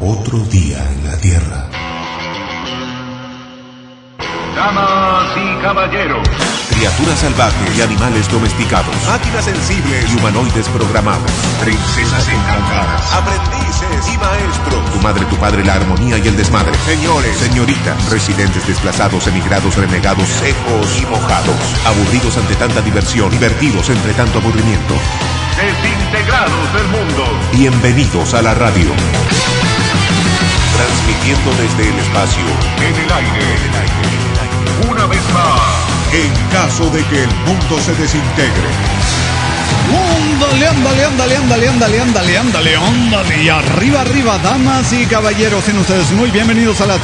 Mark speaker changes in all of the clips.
Speaker 1: Otro día en la Tierra.
Speaker 2: Damas y caballeros,
Speaker 1: Criaturas salvajes y animales domesticados. Máquinas sensibles y humanoides programados.
Speaker 2: princesas encantadas,
Speaker 1: Aprendices y maestros. Tu madre, tu padre, la armonía y el desmadre. Señores, señoritas, residentes desplazados, emigrados, renegados, secos y mojados. Aburridos ante tanta diversión, divertidos entre tanto aburrimiento.
Speaker 2: desintegrados del mundo.
Speaker 1: Bienvenidos a la radio. Transmitiendo desde el espacio.
Speaker 2: En el aire, una vez más.
Speaker 1: En caso de que el mundo se desintegre.
Speaker 3: Ándale. Y arriba, damas y caballeros, sean ustedes muy bienvenidos a la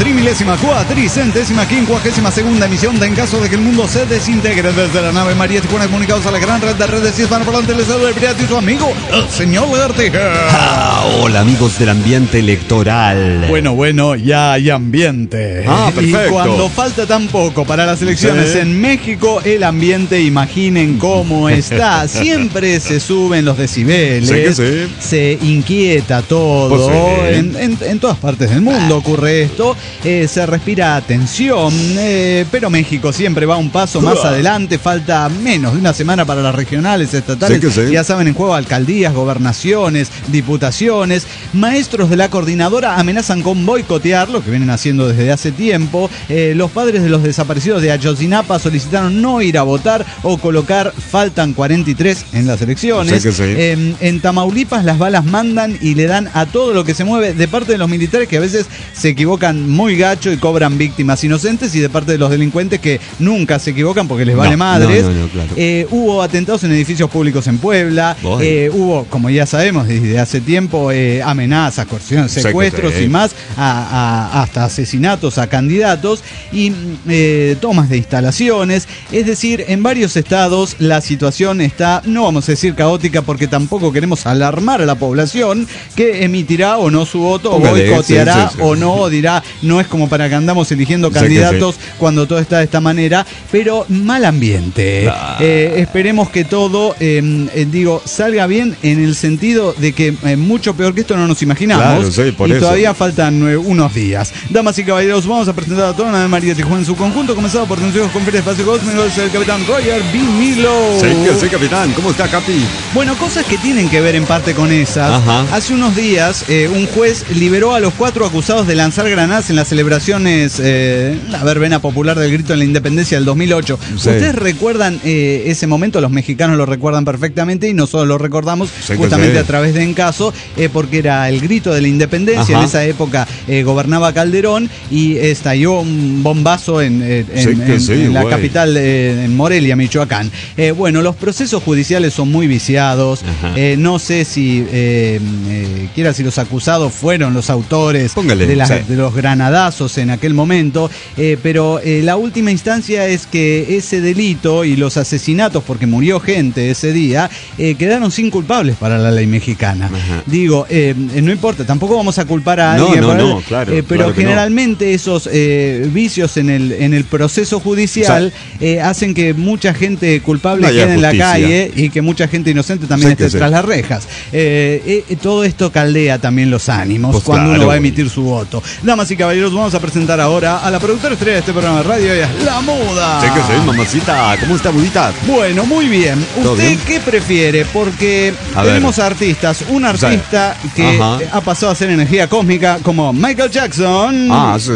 Speaker 3: 34.452ª emisión de En caso de que el mundo se desintegre, desde la nave María Tijuana, comunicados a la gran red de redes hispanoparlantes. Les saluda el pirata y su amigo, el señor Lagartija.
Speaker 4: Hola, amigos del ambiente electoral.
Speaker 3: Bueno, ya hay ambiente.
Speaker 4: Perfecto.
Speaker 3: Y cuando falta tan poco para las elecciones en México, el ambiente, imaginen cómo está. Siempre se suben los decibeles, se inquieta todo. En todas partes del mundo ocurre esto. Se respira tensión, pero México siempre va un paso más adelante. Falta menos de una semana para las regionales, estatales. Ya saben, en juego alcaldías, gobernaciones, diputaciones. Maestros de la coordinadora amenazan con boicotear, lo que vienen haciendo desde hace tiempo. Los padres de los desaparecidos de Ayotzinapa solicitaron no ir a votar o colocar faltan 43 en las elecciones. En Tamaulipas las balas mandan y le dan a todo lo que se mueve, de parte de los militares, que a veces se equivocan muy gacho y cobran víctimas inocentes, y de parte de los delincuentes, que nunca se equivocan porque les vale madres.
Speaker 4: Claro.
Speaker 3: Hubo atentados en edificios públicos en Puebla. Hubo, como ya sabemos desde hace tiempo, amenazas, coerciones, secuestros y más, hasta asesinatos a candidatos y tomas de instalaciones. Es decir, en varios estados la situación está, no vamos a decir caótica, porque tampoco queremos alarmar a la población, que emitirá o no su voto, o boicoteará o no, o dirá no es como para que andamos eligiendo candidatos cuando todo está de esta manera, pero mal ambiente. Esperemos que todo salga bien, en el sentido de que mucho peor que esto no nos imaginamos, y todavía faltan unos días. Damas y caballeros, vamos a presentar a toda la nave María Tijuana en su conjunto, comenzado por Tensiones con Feria Espacio Cósmico, el capitán Roger B. Milo.
Speaker 4: Sí, capitán, ¿cómo está, Capi?
Speaker 3: Bueno, cosas que tienen que ver en parte con esas. Hace unos días un juez liberó a los 4 acusados de lanzar granadas en las celebraciones, la verbena popular del grito en la independencia del 2008. ¿Ustedes recuerdan ese momento? Los mexicanos lo recuerdan perfectamente, y nosotros lo recordamos justamente a través de En Caso, porque era el grito de la independencia. En esa época gobernaba Calderón y estalló un bombazo en la capital, en Morelia, Michoacán. Los procesos judiciales son muy viciados. No sé si si los acusados fueron los autores de los granadazos en aquel momento, pero la última instancia es que ese delito y los asesinatos, porque murió gente ese día, quedaron sin culpables para la ley mexicana. No importa, tampoco vamos a culpar a alguien, pero generalmente esos vicios en el proceso judicial hacen que mucha gente culpable quede en la calle, y que mucha gente inocente también esté tras las rejas. Todo esto caldea también los ánimos cuando uno va a emitir su voto. Damas y caballeros, vamos a presentar ahora a la productora estrella de este programa de radio, ella es La Muda.
Speaker 4: Mamacita, ¿cómo está, Mudita?
Speaker 3: Bueno, muy bien. ¿Usted qué prefiere? Porque tenemos artistas. Un artista que ha pasado a ser energía cósmica, como Michael Jackson.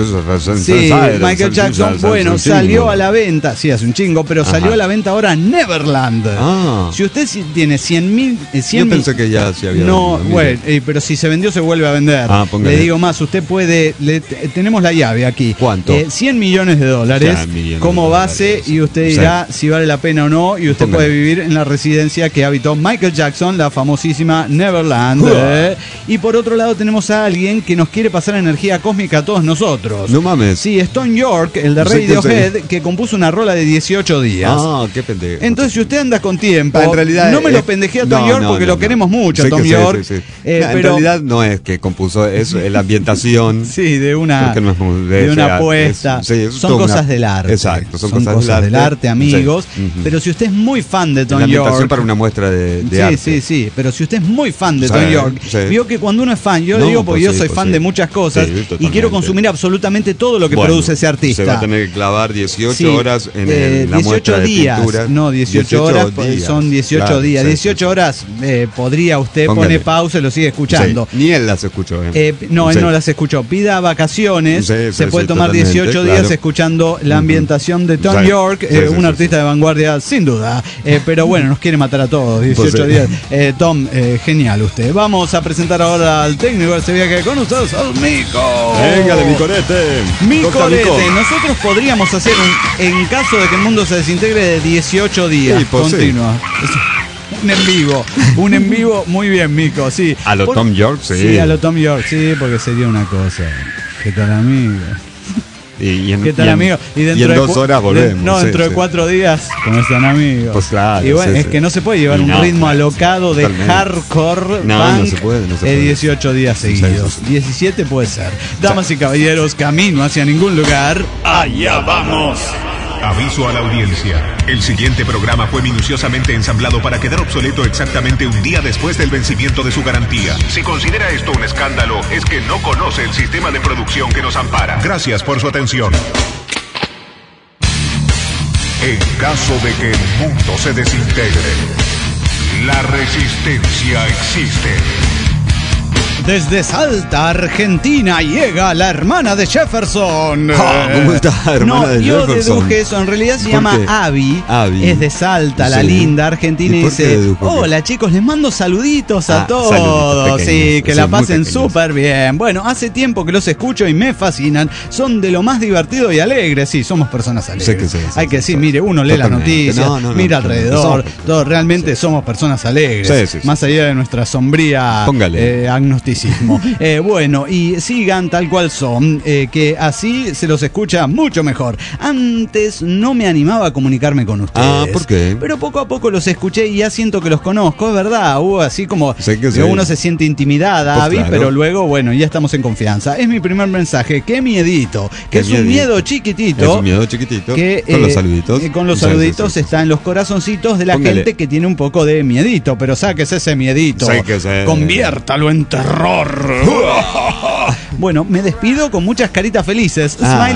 Speaker 3: Michael Jackson, salió a la venta, hace un chingo, pero salió a la venta ahora Neverland. Si usted tiene 100.000...
Speaker 4: Yo pensé que ya se había
Speaker 3: vendido. Pero si se vendió, se vuelve a vender. Le digo más, usted puede... tenemos la llave aquí.
Speaker 4: ¿Cuánto?
Speaker 3: $100 millones como base, y usted dirá si vale la pena o no, y usted puede vivir en la residencia que habitó Michael Jackson, la famosísima Neverland. Y por otro lado tenemos a alguien que nos quiere pasar energía cósmica a todos nosotros.
Speaker 4: No mames.
Speaker 3: Sí, Stone York, el de Radiohead, que compuso una rola de 18 días.
Speaker 4: Qué pendejo.
Speaker 3: Entonces, si usted anda con tiempo,
Speaker 4: en realidad realidad
Speaker 3: no me lo pendejé a Tom York porque lo queremos mucho, Tom York.
Speaker 4: Sí.
Speaker 3: Pero
Speaker 4: en realidad no es que compuso, es la ambientación.
Speaker 3: Sí, de una apuesta. Son cosas del arte.
Speaker 4: Exacto, son
Speaker 3: cosas del arte, amigos. Sí. Pero si usted es muy fan de Tom York. La
Speaker 4: ambientación para una muestra de arte.
Speaker 3: Sí. Pero si usted es muy fan de Tom York, vio que cuando uno es fan, yo le digo porque yo soy fan de muchas cosas y quiero consumir absolutamente todo lo que produce ese artista.
Speaker 4: Se va a tener que clavar 18 horas en la
Speaker 3: 18
Speaker 4: muestra de
Speaker 3: días,
Speaker 4: pinturas.
Speaker 3: No, 18 horas,
Speaker 4: días,
Speaker 3: son 18
Speaker 4: claro,
Speaker 3: días. 18 horas podría usted pone pausa y lo sigue escuchando.
Speaker 4: Ni él las escuchó.
Speaker 3: No, él no las escuchó. Pida vacaciones, se puede tomar 18 días escuchando la ambientación de Tom York, un artista de vanguardia sin duda. Pero bueno, nos quiere matar a todos, 18 días. Tom, genial usted. Vamos a presentar ahora al técnico de este viaje con ustedes, al Mico.
Speaker 4: Véngale, mi corete.
Speaker 3: Mi corete. Nosotros podríamos hacer en caso de que el mundo se desintegre, de 18 días continua. Un en vivo muy bien, Mico, sí.
Speaker 4: A lo Tom York, sí.
Speaker 3: Sí, a lo Tom York, sí, porque sería una cosa. ¿Qué tal, amigo? ¿Qué tal, amigo?
Speaker 4: Y en 2 horas volvemos.
Speaker 3: Dentro de 4 días, ¿cómo están, amigos?
Speaker 4: Pues claro.
Speaker 3: Y bueno, es que no se puede llevar un ritmo alocado de hardcore punk
Speaker 4: no se puede.
Speaker 3: 18 días seguidos. 17 puede ser. Damas y caballeros, camino hacia ningún lugar. ¡Allá vamos!
Speaker 2: Aviso a la audiencia. El siguiente programa fue minuciosamente ensamblado para quedar obsoleto exactamente un día después del vencimiento de su garantía. Si considera esto un escándalo, es que no conoce el sistema de producción que nos ampara. Gracias por su atención. En caso de que el mundo se desintegre, la resistencia existe.
Speaker 3: Desde Salta, Argentina, llega la hermana de Jefferson.
Speaker 4: ¿Cómo está, hermana de Jefferson?
Speaker 3: Yo deduje eso, en realidad se llama Abby. Es de Salta, la linda Argentina, y dice: hola chicos, les mando saluditos a todos. Sí, que la pasen súper bien. Bueno, hace tiempo que los escucho y me fascinan. Son de lo más divertido y alegre. Sí, somos personas alegres. Hay que decir, mire, uno lee las noticias, mira alrededor. Todos realmente somos personas alegres. Más allá de nuestra sombría agnosticismo. Bueno, y sigan tal cual son, que así se los escucha mucho mejor. Antes no me animaba a comunicarme con ustedes.
Speaker 4: ¿Por qué?
Speaker 3: Pero poco a poco los escuché y ya siento que los conozco, es verdad. Así como uno se siente intimidada, pues pero luego, bueno, ya estamos en confianza. Es mi primer mensaje. Qué miedito, que es un miedo chiquitito.
Speaker 4: Es un miedo chiquitito.
Speaker 3: Que,
Speaker 4: con los saluditos.
Speaker 3: Con los saluditos está en los corazoncitos de la gente que tiene un poco de miedito. Pero sáquese ese miedito. Conviértalo en terror. Bueno, me despido con muchas caritas felices.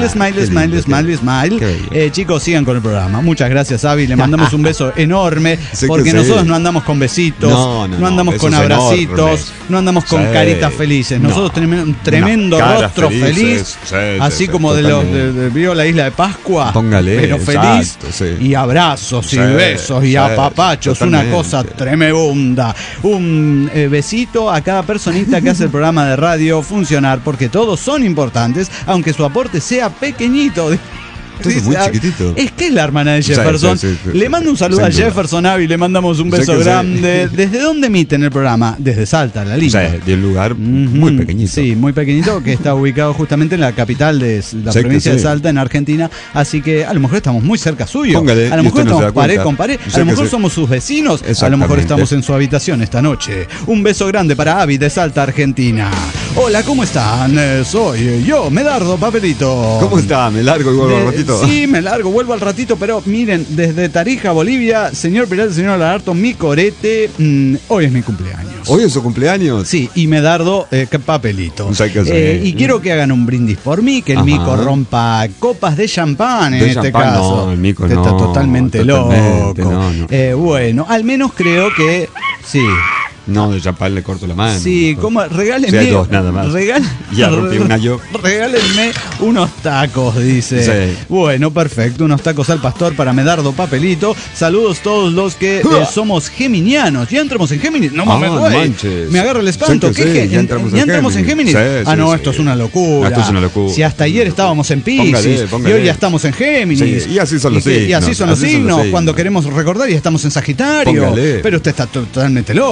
Speaker 3: Smile. Chicos, sigan con el programa. Muchas gracias, Abby. Le mandamos un beso enorme. Porque nosotros no andamos con besitos, no andamos con abracitos, no andamos con caritas felices. Nosotros tenemos un tremendo rostro feliz, así como vio la isla de Pascua.
Speaker 4: Póngale,
Speaker 3: pero feliz. Y abrazos y besos y apapachos. Una cosa tremenda. Un besito a cada personita que hace el programa de radio funcionar, porque todos son importantes, aunque su aporte sea pequeñito.
Speaker 4: Muy chiquitito.
Speaker 3: Es que es la hermana de Jefferson. Le mando un saludo a Jefferson, Abby, le mandamos un beso grande. ¿Desde dónde emiten el programa? Desde Salta, la linda.
Speaker 4: De un lugar muy pequeñito.
Speaker 3: Sí, muy pequeñito, que está ubicado justamente en la capital de la provincia de Salta, en Argentina. Así que a lo mejor estamos muy cerca suyo. A lo mejor estamos pared con pared. A lo mejor somos sus vecinos. A lo mejor estamos en su habitación esta noche. Un beso grande para Abby de Salta, Argentina. Hola, ¿cómo están? Soy yo, Medardo Papelito.
Speaker 4: ¿Cómo está? Me largo y vuelvo al ratito.
Speaker 3: Sí, me largo, vuelvo al ratito, pero miren, desde Tarija, Bolivia, señor Peralta, señor Lagarto, mi corete, hoy es mi cumpleaños.
Speaker 4: ¿Hoy es su cumpleaños?
Speaker 3: Sí, y Medardo, Papelito. Y quiero que hagan un brindis por mí, que el Mico rompa copas de champán en este caso.
Speaker 4: No, el Mico
Speaker 3: está totalmente loco. Bueno, al menos creo que sí.
Speaker 4: No, de champán le corto la mano.
Speaker 3: Sí, como regálenme.
Speaker 4: O sea, 2 nada más. Ya rompí una yo.
Speaker 3: Regálenme unos tacos, dice. Bueno, perfecto. Unos tacos al pastor para Medardo Papelito. Saludos todos los que somos geminianos. ¿Ya entramos en Géminis? No manches. Me agarro el espanto. ¿Qué? ¿Ya entramos en Géminis? Esto es una locura.
Speaker 4: Esto es una locura.
Speaker 3: Si hasta ayer estábamos en Piscis y hoy ya estamos en Géminis.
Speaker 4: Y así son los signos.
Speaker 3: Y así son los signos. Cuando queremos recordar ya estamos en Sagitario. Pero usted está totalmente loco,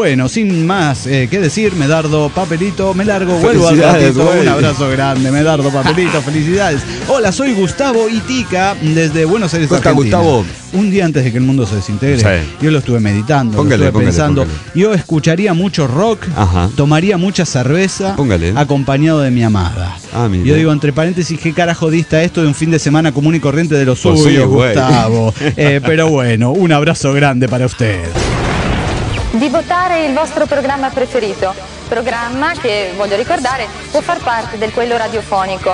Speaker 3: bueno, sin más que decir, Medardo, papelito, me largo, vuelvo al ratito. Un abrazo grande, Medardo, papelito, felicidades. Hola, soy Gustavo Itica, desde Buenos Aires, Argentina.
Speaker 4: Gustavo.
Speaker 3: Un día antes de que el mundo se desintegre, yo lo estuve meditando, lo estuve pensando. Yo escucharía mucho rock, tomaría mucha cerveza, acompañado de mi amada. Yo digo, entre paréntesis, ¿qué carajo dista esto de un fin de semana común y corriente de los suyos, Gustavo? Però bueno, un abrazo grande para usted.
Speaker 5: Di votare il vostro programma preferito, programma che, voglio ricordare, può far parte del quello radiofonico.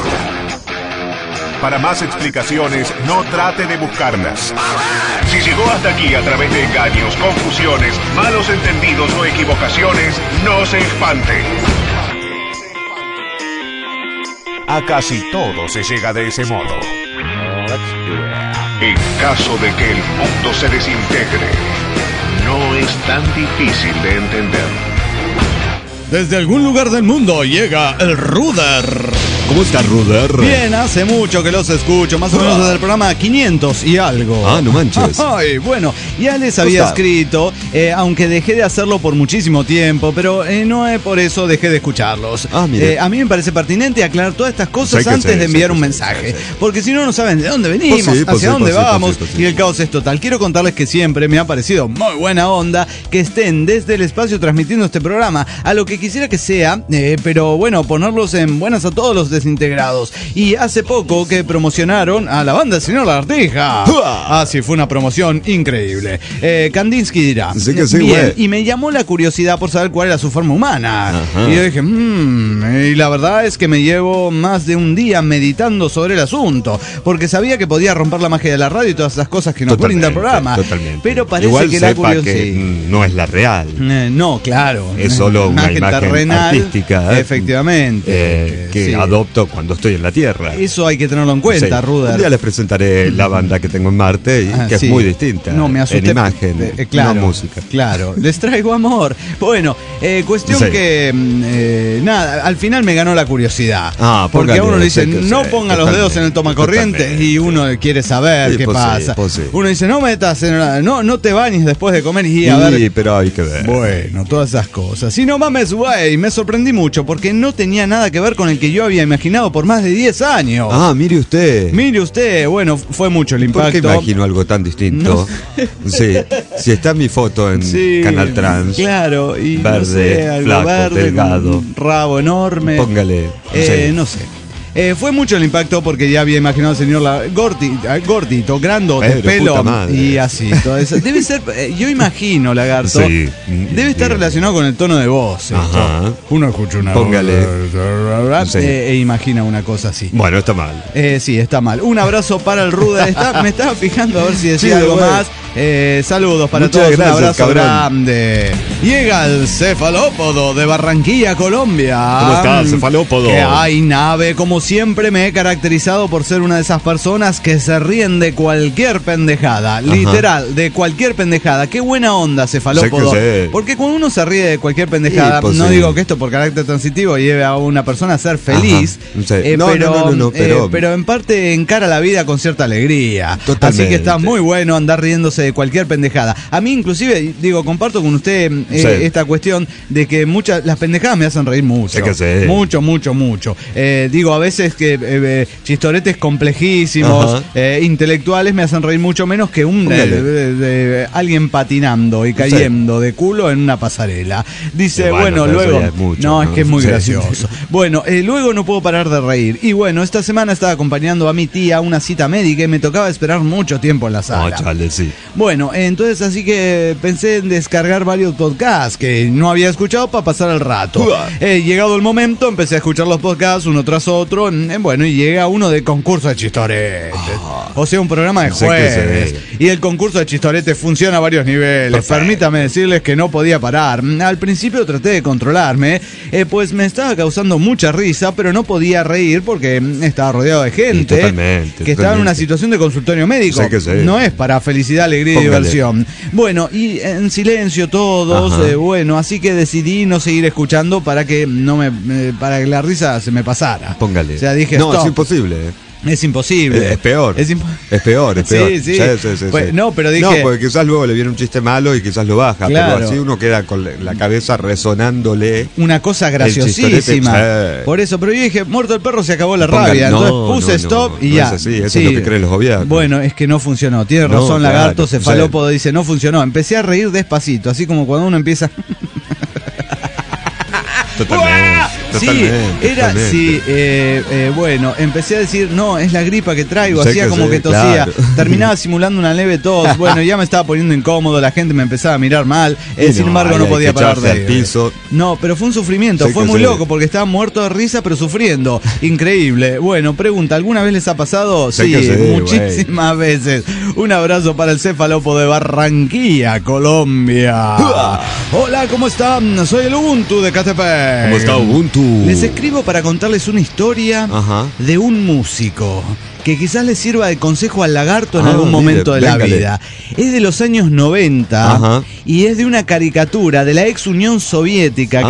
Speaker 2: Para más explicaciones, no trate de buscarlas. Si llegó hasta aquí a través de engaños, confusiones, malos entendidos o equivocaciones, no se espante. A casi todo se llega de ese modo. En caso de que el mundo se desintegre, no es tan difícil de entender.
Speaker 3: Desde algún lugar del mundo llega el Ruder.
Speaker 4: ¿Cómo está Ruder?
Speaker 3: Bien, hace mucho que los escucho, más o menos desde el programa 500 y algo.
Speaker 4: Ah, no manches.
Speaker 3: Ay, bueno, ya les había escrito, aunque dejé de hacerlo por muchísimo tiempo, pero no es por eso dejé de escucharlos. A mí me parece pertinente aclarar todas estas cosas antes de enviar un mensaje, porque si no, no saben de dónde venimos, hacia dónde vamos, y el caos es total. Quiero contarles que siempre me ha parecido muy buena onda que estén desde el espacio transmitiendo este programa, a lo que quisiera que sea, pero bueno, ponerlos en buenas a todos los desintegrados. Y hace poco que promocionaron a la banda del Señor Lagartija. Sí, fue una promoción increíble. Kandinsky dirá.
Speaker 4: Sí que sí,
Speaker 3: bien, y me llamó la curiosidad por saber cuál era su forma humana. Y yo dije, y la verdad es que me llevo más de un día meditando sobre el asunto, porque sabía que podía romper la magia de la radio y todas esas cosas que nos brinda el programa.
Speaker 4: Totalmente.
Speaker 3: Pero parece
Speaker 4: igual
Speaker 3: que la curiosidad
Speaker 4: no es la real.
Speaker 3: No, claro.
Speaker 4: Es solo una imagen artística.
Speaker 3: Efectivamente.
Speaker 4: Que adopto cuando estoy en la Tierra.
Speaker 3: Eso hay que tenerlo en cuenta, Ruder.
Speaker 4: Un día les presentaré la banda que tengo en Marte, que es muy distinta.
Speaker 3: No, me asusté.
Speaker 4: En imagen,
Speaker 3: claro,
Speaker 4: no música.
Speaker 3: Claro, les traigo amor. Bueno, cuestión que, nada, al final me ganó la curiosidad. Porque a uno le dicen, no ponga los dedos en el tomacorriente, y uno quiere saber qué pasa. Uno dice, no metas no te bañes después de comer, y a ver.
Speaker 4: Pero hay que ver.
Speaker 3: Bueno, todas esas cosas. Y no mames, güey, me sorprendí mucho, porque no tenía nada que ver con el que yo había imaginado por más de 10 años.
Speaker 4: Mire usted.
Speaker 3: Mire usted, bueno, fue mucho el impacto.
Speaker 4: ¿Por qué imagino algo tan distinto? No sé. Si está mi foto en Canal Trans.
Speaker 3: Claro, y
Speaker 4: verde,
Speaker 3: no sé,
Speaker 4: flaco,
Speaker 3: verde,
Speaker 4: delgado.
Speaker 3: Un rabo enorme.
Speaker 4: Póngale.
Speaker 3: No sé. Fue mucho el impacto porque ya había imaginado al señor gordito, grandote, pelo y así. Todo eso. Debe ser, yo imagino, Lagarto, debe estar relacionado con el tono de voz. Uno escucha una
Speaker 4: Póngale.
Speaker 3: E imagina una cosa así.
Speaker 4: Bueno, está mal.
Speaker 3: Sí, está mal. Un abrazo para el Ruder. Me estaba fijando a ver si decía algo más. Saludos para todos.
Speaker 4: Gracias,
Speaker 3: un abrazo grande. Llega el cefalópodo de Barranquilla, Colombia.
Speaker 4: ¿Cómo está, cefalópodo?
Speaker 3: Que hay nave. Como siempre me he caracterizado por ser una de esas personas que se ríen de cualquier pendejada. Literal, de cualquier pendejada. Qué buena onda, cefalópodo. Porque cuando uno se ríe de cualquier pendejada, no digo que esto por carácter transitivo lleve a una persona a ser feliz, pero en parte encara la vida con cierta alegría.
Speaker 4: Totalmente.
Speaker 3: Así que está muy bueno andar riéndose de cualquier pendejada. A mí inclusive, digo, comparto con usted esta cuestión de que las pendejadas me hacen reír mucho. Mucho. Digo, a veces que chistoretes complejísimos, intelectuales, me hacen reír mucho menos que de alguien patinando y cayendo de culo en una pasarela. Dice, bueno, luego... Es que es muy gracioso. Bueno, luego no puedo parar de reír. Y bueno, esta semana estaba acompañando a mi tía a una cita médica y me tocaba esperar mucho tiempo en la sala. Bueno, entonces así que pensé en descargar varios podcasts que no había escuchado para pasar el rato. Llegado el momento, empecé a escuchar los podcasts uno tras otro. Bueno, y llega uno de concurso de chistoretes. O sea, un programa de jueves. Y el concurso de chistoretes funciona a varios niveles. Perfecto. Permítame decirles que no podía parar. Al principio traté de controlarme, pues me estaba causando mucha risa, pero no podía reír porque estaba rodeado de gente que estaba en una situación de consultorio médico. No es para felicidad, alegría y diversión. Bueno, y en silencio todos, bueno, así que decidí no seguir escuchando para que para que la risa se me pasara.
Speaker 4: Póngale.
Speaker 3: O sea, dije,
Speaker 4: no, es imposible.
Speaker 3: Es imposible.
Speaker 4: Es peor. Es peor.
Speaker 3: Sí. Pues, no, pero dije...
Speaker 4: No, porque quizás luego le viene un chiste malo y quizás lo baja.
Speaker 3: Claro.
Speaker 4: Pero así uno queda con la cabeza resonándole.
Speaker 3: Una cosa graciosísima. Por eso, pero yo dije, muerto el perro, se acabó la rabia. Entonces puse stop y ya.
Speaker 4: Es así, eso es lo que creen los gobiernos.
Speaker 3: Bueno, es que no funcionó. Tiene razón, Lagarto, cefalópodo, dice, no funcionó. Empecé a reír despacito, así como cuando uno empieza... Bueno, empecé a decir, no, es la gripa que traigo, hacía como que tosía, terminaba simulando una leve tos, bueno, ya me estaba poniendo incómodo, la gente me empezaba a mirar mal, sin embargo no podía parar de reír. No, pero fue un sufrimiento, fue muy loco, porque estaba muerto de risa, pero sufriendo, increíble. Bueno, pregunta, ¿alguna vez les ha pasado? Sí, muchísimas veces. Un abrazo para el cefalópodo de Barranquilla, Colombia. Hola, ¿cómo están? Soy el Ubuntu de Catepec.
Speaker 4: ¿Cómo está Ubuntu?
Speaker 3: Les escribo para contarles una historia de un músico que quizás les sirva de consejo al Lagarto en algún momento de la vida. Es de los años 90 y es de una caricatura de la ex Unión Soviética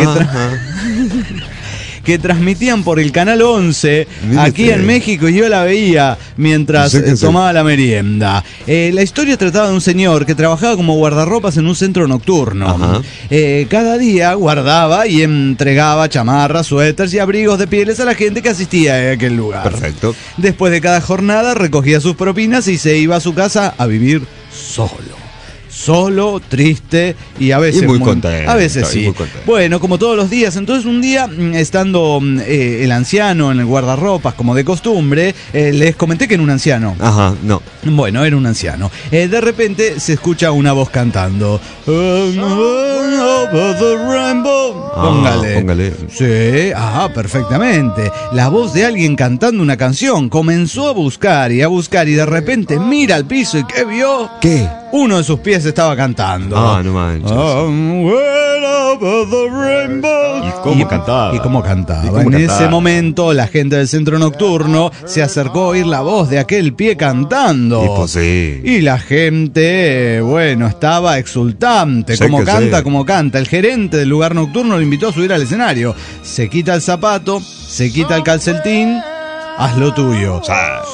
Speaker 3: que transmitían por el Canal 11 aquí en México, y yo la veía mientras tomaba la merienda. La historia trataba de un señor que trabajaba como guardarropas en un centro nocturno. Cada día guardaba y entregaba chamarras, suéteres y abrigos de pieles a la gente que asistía a aquel lugar.
Speaker 4: Perfecto.
Speaker 3: Después de cada jornada recogía sus propinas y se iba a su casa a vivir solo, triste y a veces
Speaker 4: muy contento.
Speaker 3: A veces sí. Bueno, como todos los días. Entonces un día, estando el anciano en el guardarropas como de costumbre, les comenté que era un anciano.
Speaker 4: No.
Speaker 3: Bueno, era un anciano. De repente se escucha una voz cantando. Póngale. Sí, perfectamente. La voz de alguien cantando una canción. Comenzó a buscar y de repente mira al piso y ¿qué vio?
Speaker 4: ¿Qué?
Speaker 3: Uno de sus pies estaba cantando.
Speaker 4: No manches.
Speaker 3: ¿Y cómo cantaba? Ese momento la gente del centro nocturno se acercó a oír la voz de aquel pie cantando. Y la gente, estaba exultante. Como canta. El gerente del lugar nocturno lo invitó a subir al escenario. Se quita el zapato, se quita el calcetín. Haz lo tuyo.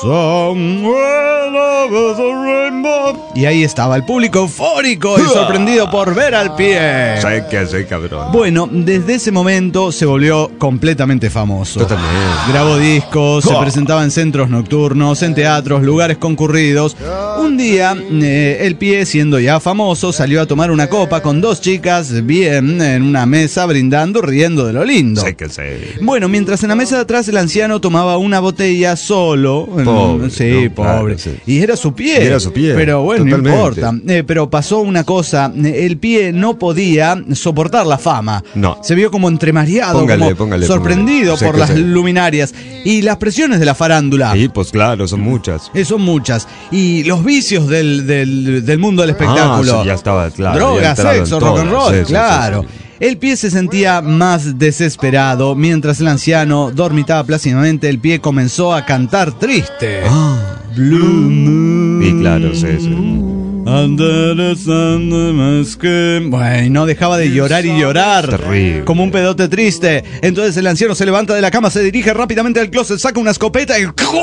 Speaker 3: Y ahí estaba el público eufórico y sorprendido por ver al pie.
Speaker 4: Sí, cabrón.
Speaker 3: Bueno, desde ese momento se volvió completamente famoso.
Speaker 4: Totalmente.
Speaker 3: Grabó discos, se presentaba en centros nocturnos, en teatros, lugares concurridos. Un día, el pie, siendo ya famoso, salió a tomar una copa con dos chicas bien en una mesa, brindando, riendo de lo lindo. Bueno, mientras en la mesa de atrás el anciano tomaba una botella solo. Pobre. Claro, y era su pie. Pero bueno, totalmente. No importa. Pero pasó una cosa. El pie no podía soportar la fama.
Speaker 4: No.
Speaker 3: Se vio como entremareado, sorprendido por las luminarias y las presiones de la farándula.
Speaker 4: Sí, pues claro, son muchas.
Speaker 3: Son muchas. Y los vicios del mundo del espectáculo.
Speaker 4: Ya estaba claro.
Speaker 3: Drogas, sexo, rock and roll, claro. El pie se sentía más desesperado. Mientras el anciano dormitaba plácidamente, el pie comenzó a cantar triste. Blue Moon.
Speaker 4: Y claro,
Speaker 3: Bueno, no dejaba de llorar y llorar.
Speaker 4: Terrible.
Speaker 3: Como un pedote triste. Entonces el anciano se levanta de la cama, se dirige rápidamente al closet, saca una escopeta y...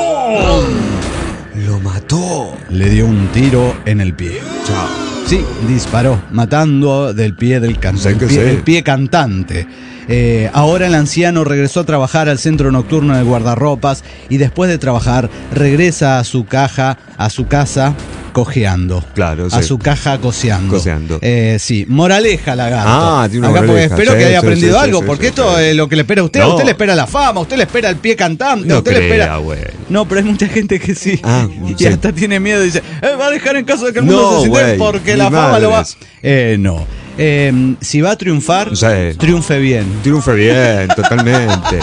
Speaker 4: Lo mató.
Speaker 3: Le dio un tiro en el pie.
Speaker 4: Chao.
Speaker 3: Sí, disparó, matando del pie del cantante. El pie cantante. Ahora el anciano regresó a trabajar al centro nocturno de guardarropas y después de trabajar regresa a su casa cojeando.
Speaker 4: Claro,
Speaker 3: a su caja coseando. Sí, moraleja, Lagarto.
Speaker 4: Tiene una moraleja.
Speaker 3: Espero que haya aprendido algo, porque esto es lo que le espera a usted. A usted le espera la fama, a usted le espera el pie cantante, a usted le espera... No, pero hay mucha gente que sí. Y hasta tiene miedo y dice, va a dejar en caso de que el mundo se siente porque la fama lo va... No. Si va a triunfar, triunfe bien.
Speaker 4: Totalmente.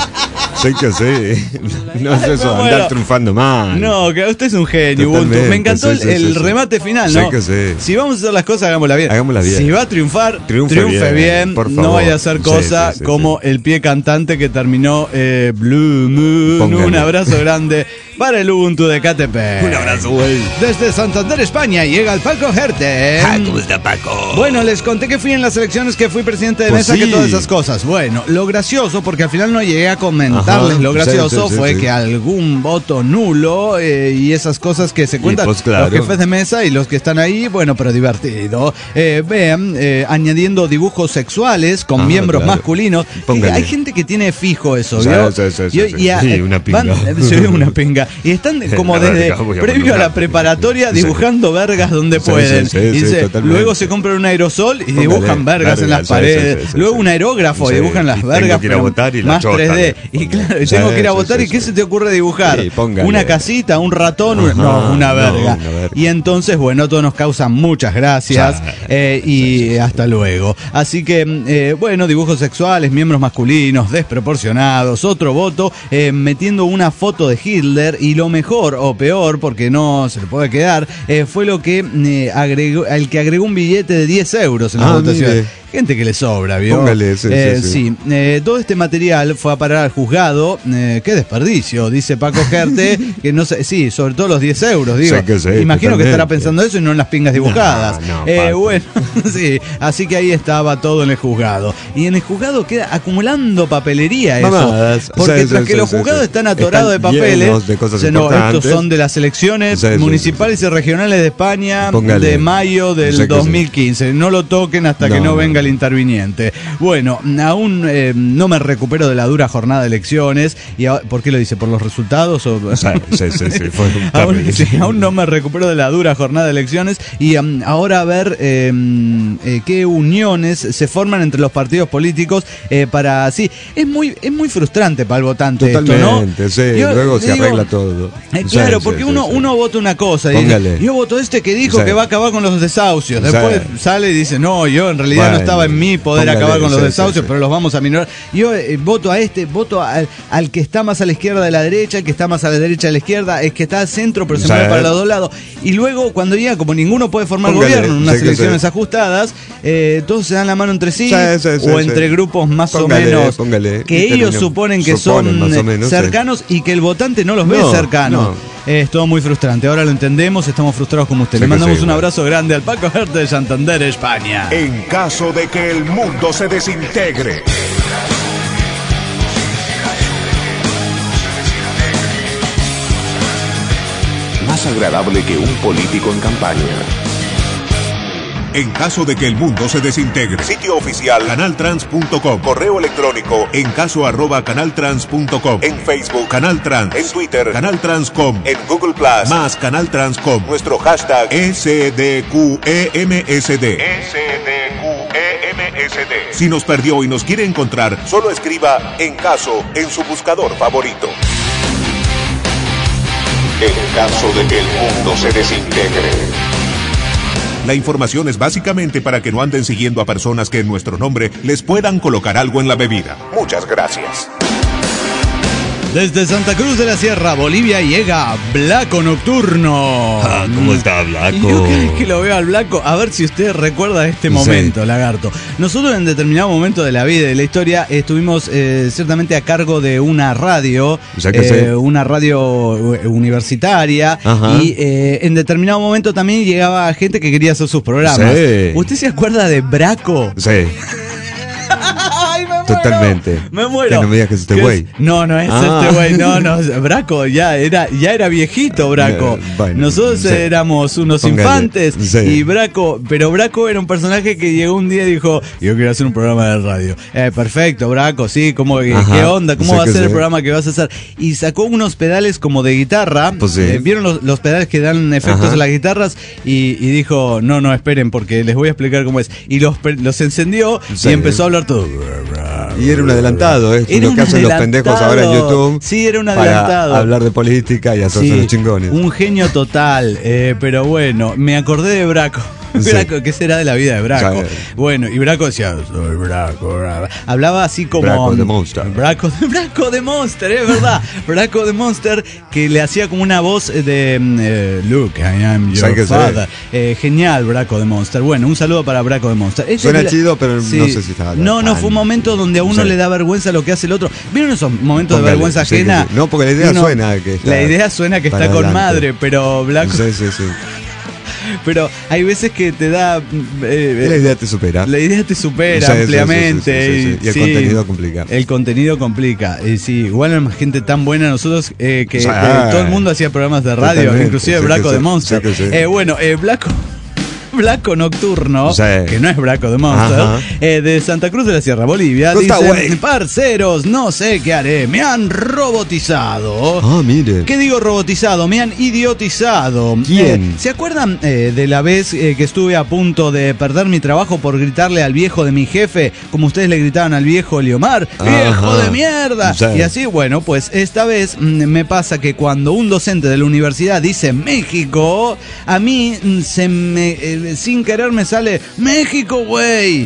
Speaker 4: No es eso, andar triunfando mal.
Speaker 3: No, que usted es un genio, Ubuntu. Me encantó el remate final, ¿no? Si vamos a hacer las cosas, hagámoslas bien. Si va a triunfar, triunfe bien. No vaya a hacer cosas como el pie cantante que terminó Blue Moon. Un abrazo grande para el Ubuntu de KTP.
Speaker 4: Un abrazo, güey.
Speaker 3: Desde Santander, España, llega el Paco Gerte.
Speaker 4: ¿Cómo está, Paco?
Speaker 3: Bueno, les conté que fui en las elecciones, que fui presidente de
Speaker 4: Pues
Speaker 3: mesa,
Speaker 4: sí.
Speaker 3: que todas esas cosas. Bueno, lo gracioso, porque al final no llegué a comentarles,
Speaker 4: Ajá,
Speaker 3: lo gracioso
Speaker 4: sí,
Speaker 3: fue
Speaker 4: sí.
Speaker 3: que algún voto nulo y esas cosas que se cuentan
Speaker 4: pues, claro.
Speaker 3: los jefes de mesa y los que están ahí, bueno, pero divertido. Vean, añadiendo dibujos sexuales con miembros
Speaker 4: claro.
Speaker 3: masculinos.
Speaker 4: Póngale.
Speaker 3: Hay gente que tiene fijo eso,
Speaker 4: Sí,
Speaker 3: ¿vio?
Speaker 4: sí, sí,
Speaker 3: Y-
Speaker 4: sí,
Speaker 3: y a-
Speaker 4: sí, una pinga.
Speaker 3: se ve una pinga. Y están como
Speaker 4: La
Speaker 3: desde
Speaker 4: verga, voy a
Speaker 3: previo a la
Speaker 4: poner.
Speaker 3: preparatoria
Speaker 4: Sí.
Speaker 3: dibujando vergas donde
Speaker 4: Sí,
Speaker 3: pueden.
Speaker 4: sí,
Speaker 3: Y
Speaker 4: sí,
Speaker 3: dice,
Speaker 4: totalmente.
Speaker 3: luego se compran un aerosol y
Speaker 4: Póngale,
Speaker 3: dibujan vergas en las
Speaker 4: vergas, sí,
Speaker 3: paredes.
Speaker 4: sí, sí,
Speaker 3: Luego
Speaker 4: sí.
Speaker 3: un aerógrafo y
Speaker 4: Sí,
Speaker 3: dibujan las
Speaker 4: y
Speaker 3: vergas,
Speaker 4: tengo que ir a
Speaker 3: pero
Speaker 4: votar y la
Speaker 3: más
Speaker 4: chota,
Speaker 3: 3D.
Speaker 4: ¿no?
Speaker 3: Y claro,
Speaker 4: Sí,
Speaker 3: tengo que ir a
Speaker 4: sí,
Speaker 3: votar.
Speaker 4: sí,
Speaker 3: ¿Y qué
Speaker 4: sí.
Speaker 3: se te ocurre dibujar?
Speaker 4: Sí, póngale.
Speaker 3: Una casita, un ratón,
Speaker 4: Ajá,
Speaker 3: una
Speaker 4: no,
Speaker 3: verga.
Speaker 4: una verga.
Speaker 3: Y entonces, bueno, todo nos causa muchas gracias y hasta luego. Así que, bueno, dibujos sexuales, miembros masculinos, desproporcionados, otro voto, metiendo una foto de Hitler y lo mejor o peor, porque no se le puede quedar, fue lo que agregó, el que agregó un billete de 10 euros en la votación.
Speaker 4: Mire.
Speaker 3: Gente que le sobra, ¿vio?
Speaker 4: Póngale, sí, sí.
Speaker 3: Todo este material fue a parar al juzgado. Qué desperdicio, dice Paco Gerte, que no sé, sí, sobre todo los 10 euros, digo.
Speaker 4: Sí, que sí,
Speaker 3: Imagino que estará
Speaker 4: totalmente.
Speaker 3: pensando eso y no en las pingas dibujadas.
Speaker 4: No, Paco.
Speaker 3: Bueno, sí, así que ahí estaba todo en el juzgado. Y en el juzgado queda acumulando papelería eso.
Speaker 4: Mamadas.
Speaker 3: Porque
Speaker 4: Sí,
Speaker 3: tras
Speaker 4: sí,
Speaker 3: que
Speaker 4: sí,
Speaker 3: los
Speaker 4: sí,
Speaker 3: juzgados
Speaker 4: sí.
Speaker 3: están atorados
Speaker 4: Están
Speaker 3: de papeles.
Speaker 4: llenos de cosas
Speaker 3: no, estos
Speaker 4: importantes.
Speaker 3: son de las elecciones
Speaker 4: Sí, sí,
Speaker 3: municipales y regionales de España
Speaker 4: Póngale.
Speaker 3: de mayo del
Speaker 4: Sí, que sí.
Speaker 3: 2015. No lo toquen hasta que no
Speaker 4: No,
Speaker 3: venga
Speaker 4: no.
Speaker 3: el interviniente. Bueno, aún no me recupero de la dura jornada de elecciones. Y ¿por qué lo dice? ¿Por los resultados? O...
Speaker 4: Sí, fue un
Speaker 3: Aún,
Speaker 4: terrible.
Speaker 3: sí, aún no me recupero de la dura jornada de elecciones y ahora a ver qué uniones se forman entre los partidos políticos para sí, es muy frustrante para el votante
Speaker 4: Totalmente,
Speaker 3: esto, ¿no?
Speaker 4: sí,
Speaker 3: Yo
Speaker 4: luego se
Speaker 3: digo,
Speaker 4: arregla todo.
Speaker 3: Claro,
Speaker 4: Sí,
Speaker 3: porque
Speaker 4: sí,
Speaker 3: uno
Speaker 4: sí.
Speaker 3: vota una cosa y dice,
Speaker 4: Póngale.
Speaker 3: yo voto este que dijo
Speaker 4: Sí.
Speaker 3: que va a acabar con los desahucios.
Speaker 4: Sí.
Speaker 3: Después sale y dice, no, yo en realidad no
Speaker 4: Bueno,
Speaker 3: estaba en mí poder
Speaker 4: póngale,
Speaker 3: acabar con los
Speaker 4: sí,
Speaker 3: desahucios,
Speaker 4: sí, sí.
Speaker 3: pero los vamos a minorar. Yo voto a este, voto al que está más a la izquierda de la derecha, el que está más a la derecha de la izquierda, el que está al centro, pero se
Speaker 4: Sí.
Speaker 3: mueve para los dos lados. Y luego, cuando llega, como ninguno puede formar
Speaker 4: Póngale,
Speaker 3: gobierno en unas
Speaker 4: sí que
Speaker 3: elecciones
Speaker 4: sí.
Speaker 3: ajustadas, todos se dan la mano entre sí,
Speaker 4: Sí, sí, sí,
Speaker 3: o
Speaker 4: sí.
Speaker 3: entre grupos más
Speaker 4: Póngale,
Speaker 3: o menos
Speaker 4: póngale.
Speaker 3: que
Speaker 4: Y
Speaker 3: ellos
Speaker 4: terminamos.
Speaker 3: suponen que
Speaker 4: Suponen,
Speaker 3: son
Speaker 4: más o menos, sí.
Speaker 3: cercanos y que el votante no los ve
Speaker 4: No,
Speaker 3: cercanos.
Speaker 4: no.
Speaker 3: Es todo muy frustrante. Ahora lo entendemos, estamos frustrados como usted.
Speaker 4: Sí
Speaker 3: Le
Speaker 4: que
Speaker 3: mandamos
Speaker 4: sí,
Speaker 3: un
Speaker 4: bueno.
Speaker 3: abrazo grande al Paco Gerte de Santander, España.
Speaker 2: En caso de que el mundo se desintegre.
Speaker 1: Más agradable que un político en campaña.
Speaker 2: En caso de que el mundo se desintegre. Sitio oficial canaltrans.com. Correo electrónico en caso @canaltrans.com. En Facebook Canal Trans. En Twitter Canal Transcom. En Google Plus más Canal Transcom. Nuestro hashtag SDQEMSD. SDQEMSD. Si nos perdió y nos quiere encontrar, solo escriba en caso en su buscador favorito. En caso de que el mundo se desintegre. La información es básicamente para que no anden siguiendo a personas que en nuestro nombre les puedan colocar algo en la bebida. Muchas gracias.
Speaker 3: Desde Santa Cruz de la Sierra, Bolivia, llega Blanco Nocturno.
Speaker 4: ¿Cómo está, Blanco?
Speaker 3: Y yo cada vez que lo veo al Blanco, a ver si usted recuerda este momento, Lagarto. Nosotros en determinado momento de la vida y de la historia estuvimos ciertamente a cargo de una radio, una radio universitaria,
Speaker 4: Ajá.
Speaker 3: y en determinado momento también llegaba gente que quería hacer sus programas.
Speaker 4: Sí.
Speaker 3: ¿Usted se acuerda de Braco?
Speaker 4: Sí.
Speaker 3: ¡Ay, me muero!
Speaker 4: Totalmente.
Speaker 3: Me muero.
Speaker 4: Que no me digas que es este güey.
Speaker 3: No, no es este güey. No, Braco ya era viejito, Braco.
Speaker 4: Bueno,
Speaker 3: Nosotros
Speaker 4: sí.
Speaker 3: éramos unos
Speaker 4: Póngale,
Speaker 3: infantes
Speaker 4: sí.
Speaker 3: y Braco era un personaje que llegó un día y dijo, yo quiero hacer un programa de radio. Perfecto, Braco, sí,
Speaker 4: Ajá,
Speaker 3: ¿qué onda? ¿Cómo
Speaker 4: sí
Speaker 3: va a
Speaker 4: que
Speaker 3: ser el
Speaker 4: sí.
Speaker 3: programa que vas a hacer? Y sacó unos pedales como de guitarra.
Speaker 4: Pues sí.
Speaker 3: ¿Vieron los pedales que dan efectos
Speaker 4: Ajá.
Speaker 3: a las guitarras? Y dijo, no, esperen, porque les voy a explicar cómo es. Y los encendió
Speaker 4: Sí.
Speaker 3: y empezó a hablar todo.
Speaker 4: Y era un adelantado, ¿eh?
Speaker 3: Era
Speaker 4: Lo
Speaker 3: un
Speaker 4: que hacen los
Speaker 3: adelantado.
Speaker 4: pendejos ahora en YouTube.
Speaker 3: Sí, era un
Speaker 4: para
Speaker 3: adelantado.
Speaker 4: hablar de política y hacerse
Speaker 3: Sí,
Speaker 4: los chingones.
Speaker 3: un genio total, pero bueno, me acordé de Braco. Braco, ¿qué será de la vida de Braco? Bueno, y Braco decía, soy Braco. Hablaba así como...
Speaker 4: Braco de Monster.
Speaker 3: Braco de Monster, es verdad. Braco de Monster, que le hacía como una voz de Look, I am your father. Genial, Braco de Monster. Bueno, un saludo para Braco de Monster.
Speaker 4: Suena chido, pero no sé si estaba...
Speaker 3: No, fue un momento donde a uno le da vergüenza lo que hace el otro. ¿Vieron esos momentos de vergüenza ajena?
Speaker 4: No, porque la idea suena que está...
Speaker 3: La idea suena que está con madre, pero Braco...
Speaker 4: Sí.
Speaker 3: Pero hay veces que te da...
Speaker 4: la idea te supera.
Speaker 3: La idea te supera ampliamente.
Speaker 4: Sí. Y el contenido complica.
Speaker 3: El contenido complica. Sí, igual hay más gente tan buena nosotros que todo el mundo hacía programas de radio, totalmente, inclusive Braco de Monster. Bueno, Braco Nocturno, que no es Braco de Monster, de Santa Cruz de la Sierra, Bolivia, dice: parceros, no sé qué haré, me han robotizado.
Speaker 4: Mire.
Speaker 3: ¿Qué digo robotizado? Me han idiotizado.
Speaker 4: ¿Quién?
Speaker 3: ¿Se acuerdan de la vez que estuve a punto de perder mi trabajo por gritarle al viejo de mi jefe, como ustedes le gritaban al viejo Eliomar? ¡Viejo de mierda! Sí. Y así, bueno, pues esta vez me pasa que cuando un docente de la universidad dice México, a mí se me... sin querer me sale México, güey.